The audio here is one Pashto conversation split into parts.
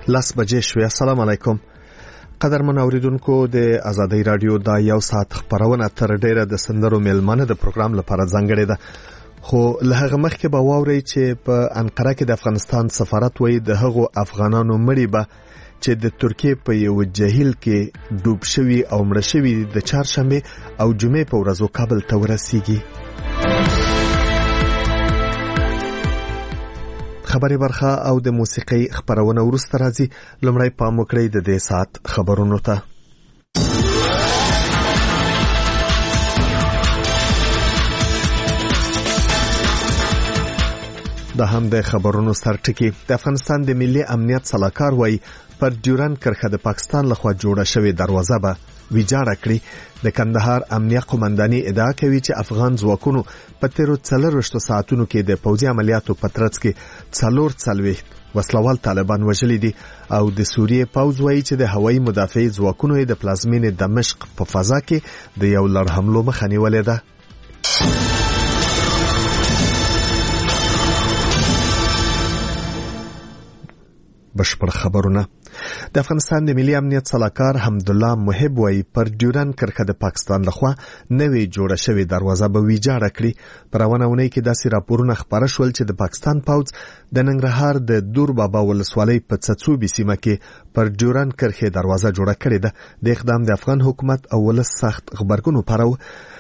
10 بجې شوې. السلام علیکم. قدرمن اوریدونکو، د آزادۍ رادیو دا یو ساعت خبرونه تر ډیره د سندرو میلمانه د پروګرام لپاره ځانګړې ده. خو له هغه مخکې به واورئ چې په انقره کې د افغانستان سفارت وایي د هغو افغانانو مړي به چې د ترکیې په یو جهیل کې ډوب شوي او مړه شوي د چهارشنبې او جمعې په ورځو کابل ته ورسیږي. خبري برخه او د موسیقي خبرونه وروسته راځي. لومړی پام وکړئ د دې ساعت خبرونو ته. دا هم د خبرونو سرټکی. د افغانستان د ملي امنیت صلاحکار وایي پر ډیورند کرښه د پاکستان لخوا جوړه شوې دروازه به ویجاړه کړي. د کندهار امنیه قومنداني ادعا کوي چې افغان ځواکونو په تیرو 40 ساعتونو کې د پوځي عملیاتو په ترڅ کې 44 وسلوال طالبان وژلي دي او د سوریې پوځ وایي چې د هوایي مدافع ځواکونو د پلازمینې دمشق په فضا کې د یو لړ حملو مخه نیولې ده. بشپړ خبرونه. د افغانستان د ملي امنیت صلاحکار حمدالله محب وایي پر ډیورند کرښه د پاکستان لخوا نوې جوړه شوې دروازه به ویجاړه کړي. په روانه اونۍ کې داسې راپورونه خپاره شول چې د پاکستان پوځ د ننګرهار د دور بابا ولسوالۍ په څڅوبي سیمه کې پر ډیورند کرښې دروازه جوړه کړې ده. د اقدام د افغان حکومت او ولس سخت غبرګون وپاره.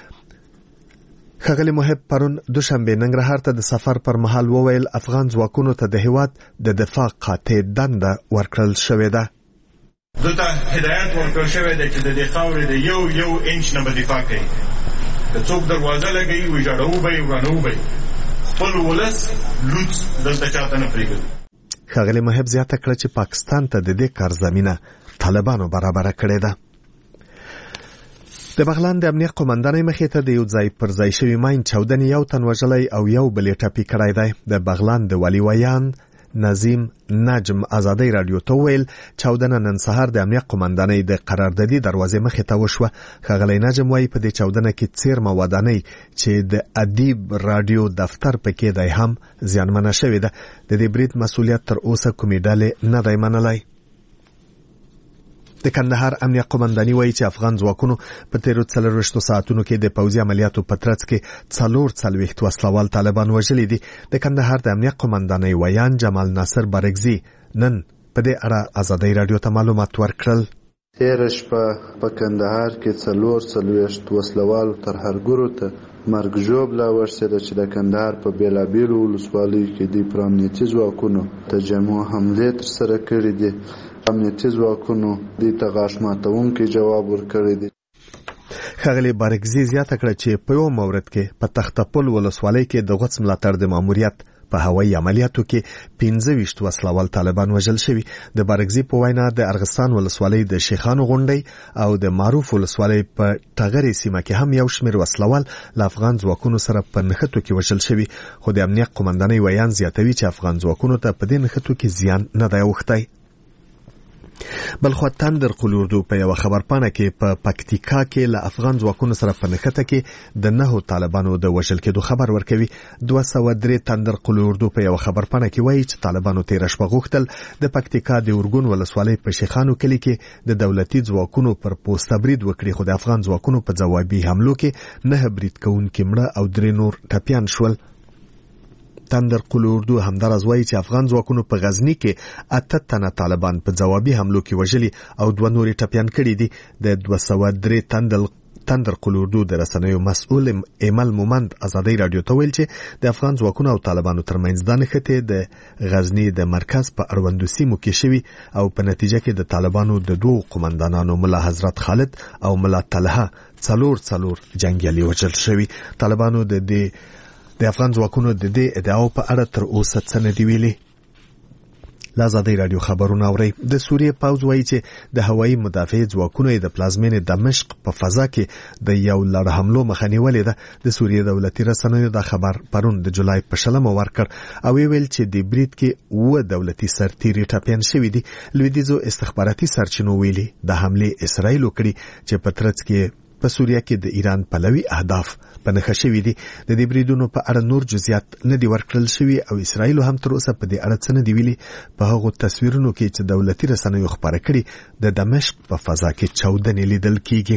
ښاغلي محب پرون دوشنبه ننګرهار ته د سفر پر مهال وویل افغان ځواکونو ته د هیواد د دفاع قاطع دنده ورکړل شوې ده. دلته هدایت ورکړل شوی دی چې د دې خاورې د یو انچ نه به دفاع کوي. که څوک دروازه لګوي ویجاړوو به یې ورانوو به یې. خپل ولس لوڅ دلته چاته نه پرېږدي. ښاغلي محب زیاته کړه چې پاکستان ته د دې کار زمینه طالبانو برابره کړې ده. د بغلان د امنیه قومندانۍ مخې ته د یو ځای پر ځای شوي ماین چاودنې یو تن وژلی او یو بل یې ټپي کړی دی. د بغلان د والي ویان نظیم نجم آزادۍ رادیو ته وویل چاودنه نن سهار د امنیه قومندانۍ د قراردادي دروازې مخې ته وشوه. ښاغلی نجم وایي په دې چاودنه کې څیرمه ودانۍ چې د ادیب رادیو دفتر پکې دی هم زیانمنه شوې ده. د دې برید مسؤلیت تر اوسه کومې ډلې نه دی منلی. د کندهار امنیه قومنداني وایي چې افغان ځواکونو په تیرو 40 ساعتونو کې د پوځي عملیاتو په ترڅ کې 44 وسلوال طالبان وژلي دي. د کندهار د امنیه قومندانۍ ویان جمال ناصر بارګزي نن په دې اړه آزادۍ رادیو ته معلومات ورکړل. تیره شپه په کندهار کې 44 وسلوالو ترهګرو ته مرګ ژوبله ورسېده چې د کندهار په بېلابېلو ولسوالیو کې د امنیتي ځواکونو تجمع حملې ترسره کړي دي. امنیتي ځواکونو دې ته غاښ ماتونکی جواب ورکړی دی. ښاغلي بارګزي زیاته کړه چې په یو مورد کې په تختپل ولسوالۍ کې د غوڅ ملاتړ د ماموریت په هوایي عملیاتو کې 25 وسلوال طالبان وژل شوي. د بارګزي په وینا د ارغستان ولسوالۍ د شیخانو غونډۍ او د معروف ولسوالۍ په ټغرې سیمه کې هم یو شمېر وسلوال له افغان ځواکونو سره په نښتو کې وژل شوي. خو د امنیه قومندانۍ ویان زیاتوي چې افغان ځواکونو ته په دې نښتو کې زیان نه دی اوښتی. بلخو تندر قلوردو په یو خبرپاڼه کې په پکتیکا کې له افغان ځواکونو سره په نښته کې د 9 طالبانو د وژل کېدو خبر ورکوي. 203 تندر قلوردو په یو خبرپاڼه کې وایي چې طالبانو تیر شپه غوښتل د پکتیکا د اورګون ولسوالۍ په شیخانو کلي کې د دولتي ځواکونو پر پوسټ برید وکړي. خو د افغان ځواکونو په ځوابي حملو کې 9 برید کوونکي مړه او 3 نور ټپیان شول. تندر قلوردو همدارز وایي چې افغان ځواکونو په غزنی کې 8 تنه طالبان په ځوابي حملو کې وژلي او 2 نورې ټپیان کړي دي. د 203 تندر قلوردو د رسنیو مسؤل ایمل مومند آزادۍ رادیو ته ویل چې د افغان ځواکونو او طالبانو ترمنځ د نښتې د غزنی د مرکز په اړوندو سیمو کې شوي او په نتیجه کې د طالبانو د 2 قومندانانو ملا حضرت خالد او ملا طلحه 4 جنگیالي وژل شوي. طالبانو د افغان ځواکونو د دې ادعاو په اړه تر اوسه څه نه دی ویلي. له آزادۍ رادیو خبرونه اورئ. د سوریې پوځ وایي چې د هوایي مدافع ځواکونو د پلازمینې دمشق په فضا کې د یو لړ حملو مخه نیولې ده. د سوریې دولتي رسنیو دا خبر پرون د جولای په 20 ورکړ او ویل چې د برید کې 9 دولتي سرتیري ټپیان شوي دي. لویدیځو استخباراتي سرچینو ویلي د حملې اسرائیل وکړي چې په ترڅ کې په سوریه کې د ایران پلوي اهداف په نښه شوي دي. د دې بریدونو په اړه نور جزئیات نه دي ورکړل شوي او اسرائیل هم تر اوسه په دې اړه څه نه دی ویلي. په هغو تصویرونو کې چې دولتي رسنیو خپاره کړي د دمشق په فضا کې چاودنې لیدل کیږي.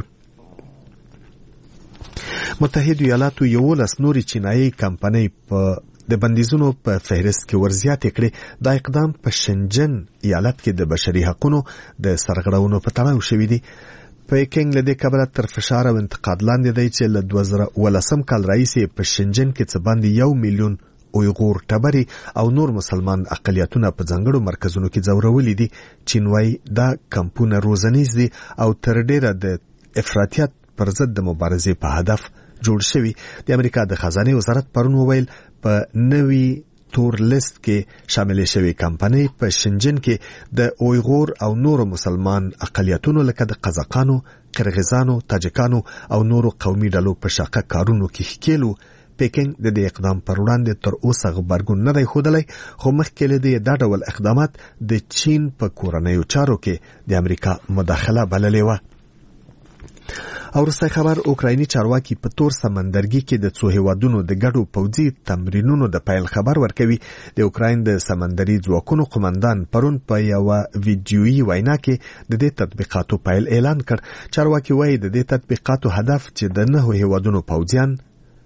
متحده ایالاتو 11 نورې چینایي کمپنۍ په د بندیزونو په فهرست کې ورزیاتې کړې. دا اقدام په شنجن ایالت کې د بشري حقوقو د سرغړونو په تړاو شوی دی. پیکنګ له دې کبله تر فشار او انتقاد لاندې دی چې له 2018 کال راهیسې په شنجن کې څه باندې 1 میلیون اویغور ټبري او نور مسلمان اقلیتونه په ځانګړو مرکزونو کې ځورولي دي. چین وايي دا کمپونه روزنیز دي او تر ډیره د افراطیت پر ضد د مبارزې په هدف جوړ شوی. د امریکا د خزانه وزارت پرون وویل په نوي تور لیست کې شامل شوی کمپنۍ په شنجن کې د اویغور او نورو مسلمان اقلیتونو لکه د قزاقانو، قرغیزانو، تاجکانو او نورو قومي ډلو په شاقه کارونو کې ښکېلو. پیکنګ د دې اقدام پر وړاندې تر اوسه غبرګون نه دی ښودلی، خو مخکې له دې دا ډول اقدامات د چین په کورنیو چارو کې د امریکا مداخله بللې وه. او وروستی خبر، اوکرایني چارواکي په تور سمندرګي کې د څو هیوادونو د ګډو پوځي تمرینونو د پیل خبر ورکوي. د اوکراین د سمندري ځواکونو قومندان پرون په یوه ویډیویي وینا کې د دې تطبیقاتو پیل اعلان کړ. چارواکي وایي د دې تطبیقاتو هدف چې د 9 هیوادونو پوځیان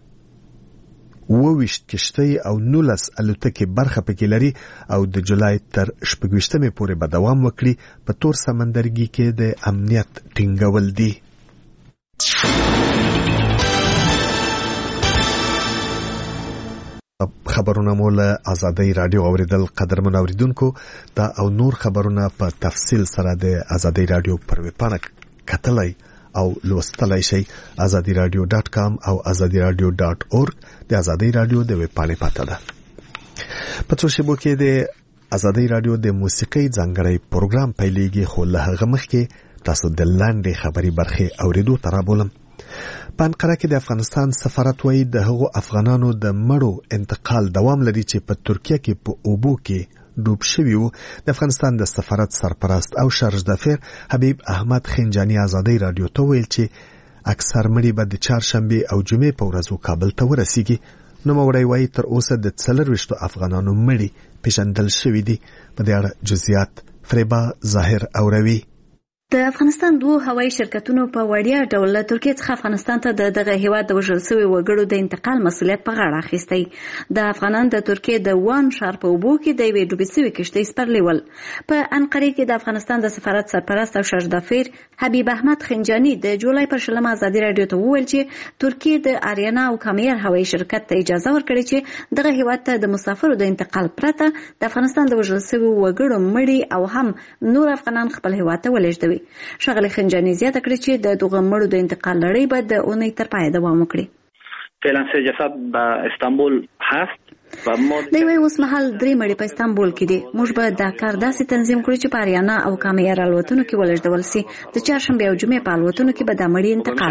22 کشتۍ او 19 الوتکې برخه پکې لري او د جولای تر 26 پورې به دوام وکړي. په تور سمندرګي کې د امنیت ټینګول دي. خبرونه مو له آزادۍ رادیو اوریدل. قدرمن اوریدونکو، دا او نور خبرونه په تفصیل سره د آزادۍ رادیو پر ویب پاڼه کتلای او لوستلای شئ. azadiradio.com او azadiradio.org د آزادۍ رادیو د ویب پاڼې پته ده. په څو شیبو کې د آزادۍ رادیو د موسیقۍ ځانګړی پروګرام پیلېږي، خو له هغه مخکې تاسو د لاندې خبري برخې اوریدو ته رابولم. په انقره کې د افغانستان سفارت وایي د هغو افغانانو د مړو انتقال دوام لري چې په ترکیه کې په اوبو کې ډوب شوي وو. د افغانستان د سفارت سرپرست او شارژدافیر حبیب احمد خنجانی آزادۍ رادیو ته ویل چې اکثر مړي به د چهارشنبې او جمعې په ورځو کابل ته ورسیږي. نوموړی وایي تر اوسه د 24 افغانانو مړي پیژندل شوي دي. په دې اړه جزئیات فریبا ظاهر اوروي. د افغانستان 2 هوایي شرکتونو په وړیا ډول له ترکیه څخه افغانستان ته دغه هیواد د وژل شوي وګړو د انتقال مسؤلیت په غاړه اخیستی. د افغانان د ترکیه د وان ښار په اوبو کې د یوې ډوبې شوې کښتۍ سپرلي ول. په انقرې کې د افغانستان د سفارت سرپرست او شارژدافیر حبیب احمد خنجانی د جولای پر 20 آزادۍ رادیو ته وویل چې ترکیه د آریانا او کامیر هوایي شرکت ته اجازه ورکړې چې دغه هیواد ته د مسافرو د انتقال پرته د افغانستان د وژل شوي وګړو مړي او هم نور افغانان خپل هیواد ته ولېږدوي. شغله خنجانی زیاته کړې چې د دغه مړو د انتقال لړۍ به د اونۍ تر پایه دوام وکړي. فعلا 3 جسد به استانبول هست و ما دوی اوس مهال 3 مړي په استانبول کې دي. موږ به دا کار داسې تنظیم کړو چې په آریانا او کامیر الوتنو کې ولېږدول شي. د چهارشنبې او جمعې په الوتنو کې به دا مړي انتقال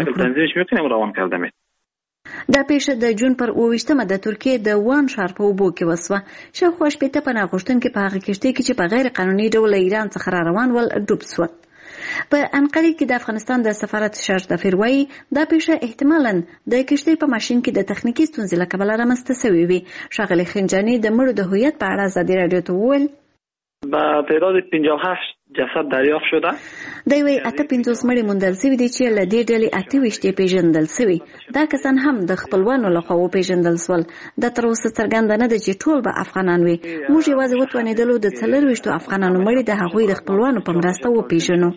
کړو. دا پیښه د جون پر 28 د ترکیه د وان ښار په اوبو کې وسوه. شاوخوا 80 پناه غوښتونکي په هغه کښتۍ کې چې په غیر قانوني ډول ایران څخه را روان ول ډوب شول. په انقرې کې د افغانستان د سفارت شارژدافیر وایي دا پیښه احتمالاً د کښتۍ په ماشین کې د تخنیکي ستونزې له کبله رامنځته شوې وي. ښاغلي خنجاني د مړو د هویت په اړه آزادۍ رادیو ته وویل با تعداد 58 جسد دریافت شده. دوی وایي 58 مړي موندل شوي دي چې له دې ډلې 28 پیژندل شوي. دا کسان هم د خپلوانو لخوا وپیژندل شول. دا تر اوسه څرګنده نه ده چې ټول به افغانان وي. موږ یوازې وتوانېدلو د 24 افغانانو مړي د هغوی د خپلوانو په مرسته وپیژنو.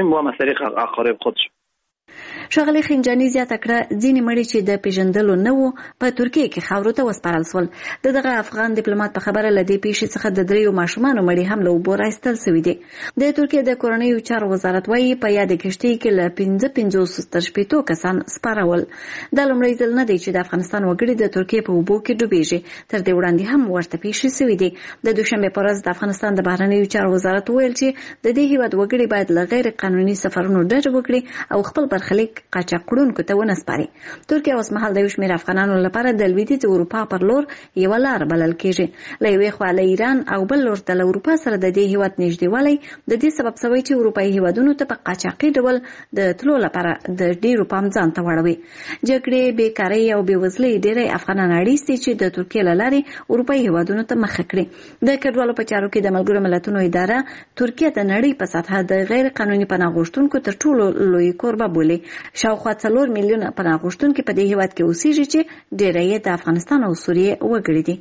ښاغلي خنجاني زیاته کړه ځینې مړي چې د پیژندلو نه وو په ترکیه کې خاورو ته وسپارل شول. دغه افغان ډیپلوماټ په خبره له دې پیښې څخه د 3 ماشومانو مړي هم له اوبو راایستل شوي دي. د ترکیه د کورنیو چارو وزارت وایي په یاد کښتۍ کې له 55 تر 60 کسان سپارول. دا لومړی ځل نه دی چې د افغانستان وګړي د ترکیه په اوبو کې ډوبېږي. تر دې وړاندې هم ورته پیښې شوي دي. د دوشنبې په ورځ د افغانستان د بهرنیو چارو وزارت ویل چې د دې هیواد وګړي باید له غیر قانوني سفرونو ډډه وکړي او خپل برخلیک قاچاقړونکو ته ونسپاري. ترکیه اوس مهال د یو شمېر افغانانو لپاره د لویدیځ اروپا پر لور یوه لار بلل کېږي. له یوې خوا له ایران او بل لور ته له اروپا سره د دې هیواد نږدېوالی د دې سبب شوی چې اروپایي هیوادونو ته په قاچاقي ډول د تلو لپاره د ډېرو پام ځان ته واړوي. جګړې، بېکارۍ او بېوزلۍ ډېری افغانان اړیس دي چې د ترکیې له لارې اروپایي هیوادونو ته مخه کړي. د کډوالو په چارو کې د ملګرو ملتونو اداره ترکیه د نړۍ په سطحه د غیر قانوني پناه غوښتونکو تر ټولو لوی کوربه بولي. شاوخوا 4 میلیونه پناه غوښتونکي په دې هیواد کې اوسېږي چې ډېری یې د افغانستان او سوریې وګړي دي.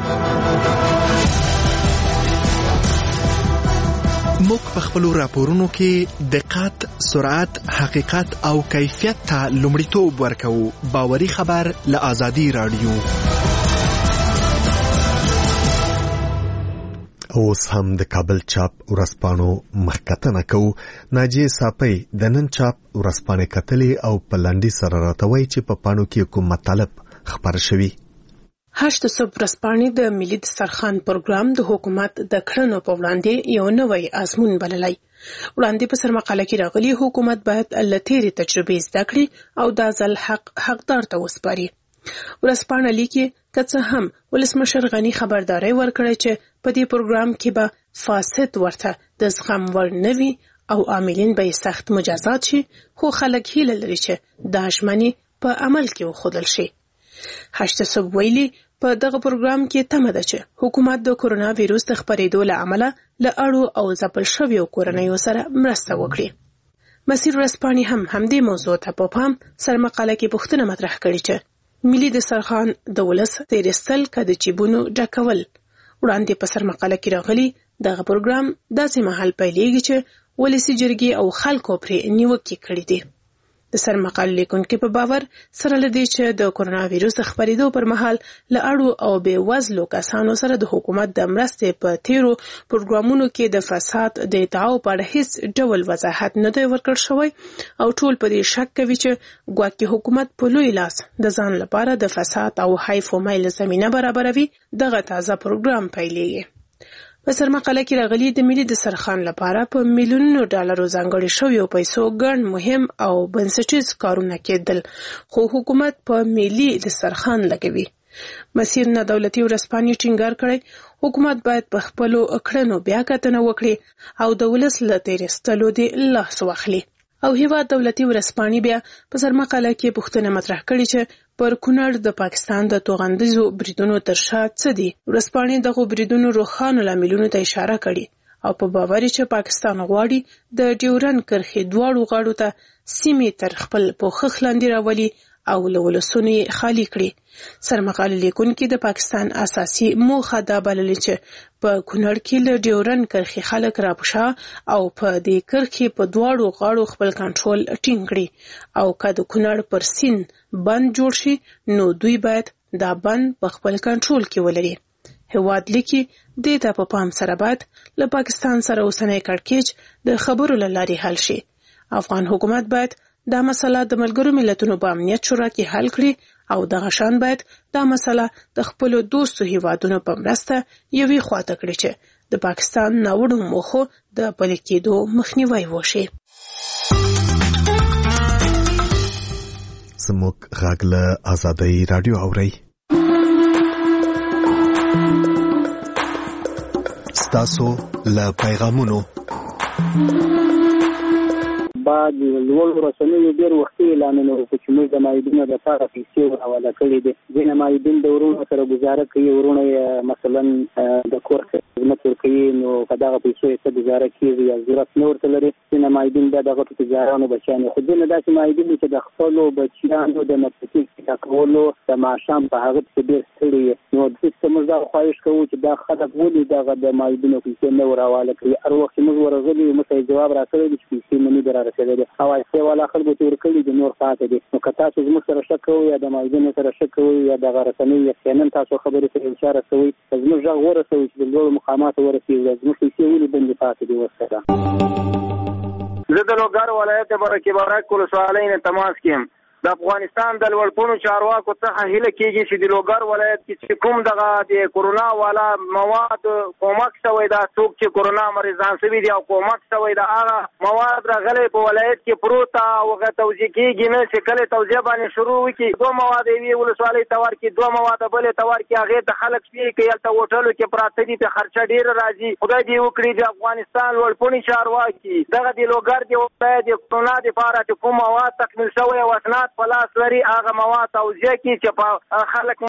موږ په خپلو راپورونو کې دقت، سرعت، حقیقت او کیفیت ته لومړیتوب ورکوو. باوري خبر له آزادي رادیو. اوس هم د کابل چاپ ورځپاڼو مخکتنه کوو. ناجیه صافی د نن چاپ ورځپاڼې کتلې او په لنډي سره راته وایي چې په پاڼو کې کوم مطالب خبر شوي. 8 صبح ورځپاڼې د ملي دسترخوان پروګرام د حکومت د کړنو په وړاندې یو نوی آزمون بللی. وړاندې په سرمقاله کې راغلي حکومت باید له تېرې تجربې زده کړي او دا ځل حقدار ته وسپاري. ورځپاڼه لیکي که څه هم ولسمشر غني خبرداری ورکړی چې په دې پروګرام کې به فاسد ورته د زغم وړ نه وي او عاملین به سخت مجازات شي، خو خلک هیله لري چې دا ژمنې په عمل کې وښودل شي. 8 صبح ویلي په دغه پروګرام کې تمه ده چې حکومت د کورونا ویروس د خپرېدو له امله له اړو او ځپل شویو کورنیو سره مرسته وکړي. مسیر ورځپاڼې هم همدې موضوع ته په پام سرمقاله کې پوښتنه مطرح کړې چې ملي دسترخوان د ولس تیرستل که د جیبونو ډکول. وړاندې په سرمقاله کې راغلي دغه پروګرام داسې مهال پیلېږي چې ولسي جرګې او خلکو پرې نیوکې کړې دي. د سرمقاله لیکونکي په باور سره لدی چې د کورونا ویروس خپرېدو پر مهال له اړو او بې وزلو کسانو سره د حکومت د مرستې په تیرو پروګرامونو کې د فساد د ادعاو په اړه هیڅ ډول وضاحت نه دی ورکړل شوی او ټول په دې شک کوي چې ګواکې حکومت په لوی لاس د ځان لپاره د فساد او حیف و میل زمینه برابروي. دغه تازه پروګرام پیلېږي. په سرمقاله کې راغلي د ملي دسترخوان لپاره په میلیونونو ډالرو ځانګړي شویو پیسو ګڼ مهم او بنسټیز کارونه کېدل، خو حکومت په ملي دسترخوان لګوي. مسیر نه دولتي ورځپاڼې ټینګار کړی حکومت باید په خپلو کړنو بیا کتنه وکړي او د ولس له تیرستلو دې لاس واخلي. او هیواد دولتي ورځپاڼې بیا په سرمقاله کې پوښتنه مطرح کړې چې پر کونړ د پاکستان د توغندیزو بریدونو تر شا څه دي. ورځپاڼې دغو بریدونو روښانه لاملونو ته اشاره کړې او په باور چې پاکستان غواړي د ډیورنډ کرښې دواړو غاړو ته سیمې تر خپل پوښښ لاندې راولي او له ولسونو یې خالي کړي. سرمقاله لیکونکي د پاکستان اساسي موخه دا بللې چې په کونړ کې له ډیورنډ کرښې خلک راپوشا او په دې کرښې په دواړو غاړو خپل کنټرول ټینګ کړي او که د کونړ پر سیند بند جوړ شي نو دوی باید دا بند په خپل کنټرول کې ولري. هیواد لیکي دې ته په پام سره باید له پاکستان سره اوسنی کړکېچ د خبرو له لارې حل شي. افغان حکومت باید دا مسله د ملګرو ملتونو په امنیت شورا کې حل کړي او دغه شان باید دا مسله د خپلو دوستو هیوادونو په مرسته یوې خواته کړي چې د پاکستان ناوړو موخو د پلي کېدو مخنیوی وشي. زموږ غږ له آزادۍ رادیو اورئ. ستاسو له پیغامونو بعد لوړ رسنیو ډېر وختي اعلانونه وکړي چې موږ د مایدینو لپاره پیسې ورحواله کړي دي. ځینې مایدین د ورونو سره ګزاره کوي، ورونه مثلا د کور خدمت ورکوي، نو په دغه پیسو یې څه ګزاره کېږي یا ضرورت نه ورته لري. ځینې مایدین بیا د غټو تجارانو بچیان خو ځینې داسې مایدین دي چې د خپلو بچیانو د نفسي کولو د ماښام په هغه پسې ډېر ستړي وي. نو دلته موږ دا خواهش کوو چې دا خلک ولې دغه د مایدینو پیسې نه ورحواله کوي. هر وخت چې موږ ورغلي موږ ته جواب راکړی دی چې پیسې مو نه دي رارسېدلې او پیسې والا خلکو ته ورکړي دي، نور پاتې دي. نو که تاسو زموږ سره شک کوئ یا د مایدینو سره شک کوئ یا دغه رسنیو یقینا تاسو خبرې ته اشاره کوئ، زموږ غږ ورسوئ چې د لوړو مقاماتو ورسېږي. زموږ پیسې ولې بندې پاتې دي ورسره. زه د لوګر ولایت برکې بارک ولسوالۍ نه تماس کیم. د افغانستان د لوړپوړو چارواکو څخه هیله کیږي چې د لوګر ولایت کې چې کوم دغه د کورونا والا مواد کومک شوی دا څوک چې کورونا مریضان شوي دي او کومک شوی دا هغه مواد راغلي په ولایت کې پروت او هغه توزیع کیږي نه چې کله توزیع باندې شروع وکړي دوه مواد یې ولسوالۍ تور کې دوه مواد بلې تور کې هغه د خلک شي کې یلته هوټلو کې پراته دي په خرچه ډیر راځي خدای دې وکړي د افغانستان لوړپوړي چارواکي دغه د لوګر د ولایت د کورونا لپاره چې کوم مواد تکمیل شوی او اسناد په لاس لري هغه مواد توزیع کړي چې په خلک